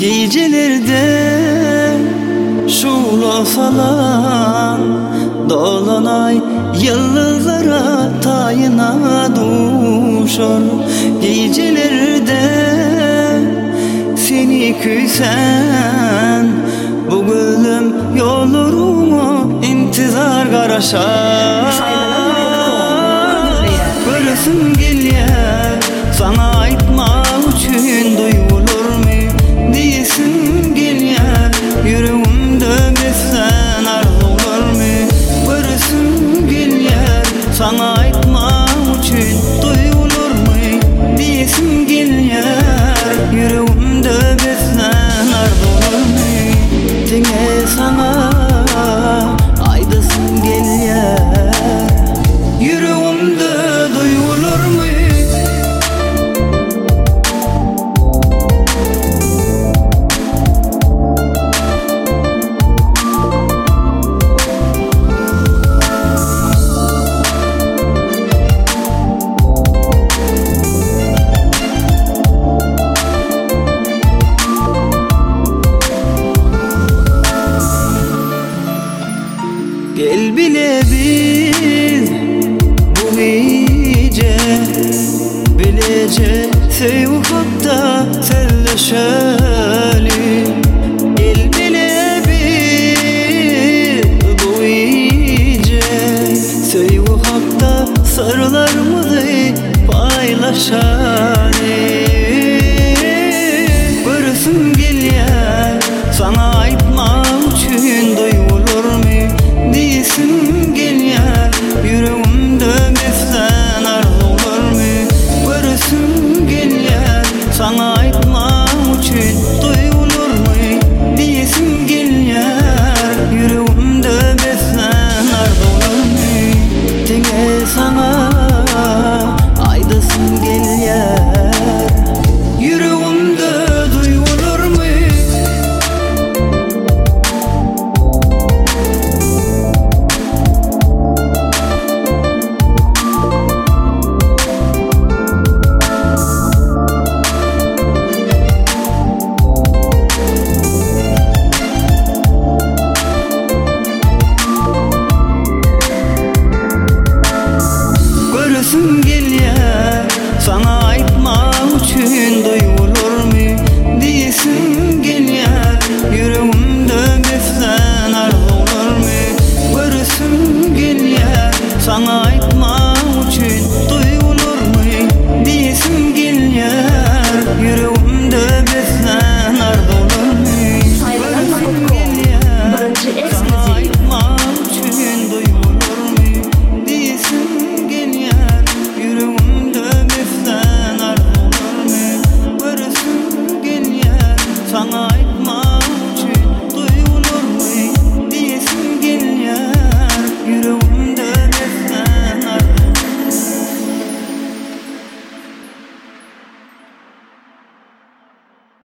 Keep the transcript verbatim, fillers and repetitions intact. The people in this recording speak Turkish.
Gecelerde şulo falan Dolunay yıldızlara tayına duşur. Gecelerde seni küysen bu gülüm yollarıma intizar garaşar. Görüsüm gelýär sana aytma üçün duyulurmy diýesim gelýär yüreğimde bezsen arzularmy. Görüsüm gelýär sana aytma üçün duyulurmy diýesim gelýär yüreğimde bezsen arzularmy. Teňe sana aýdasym gelýär yüreğimde duyulurmy. Gel bile bil bu gece bilece sevupta selleşeli. Gel bile bil bu gece sevupta sarılarımızı paylaşalım.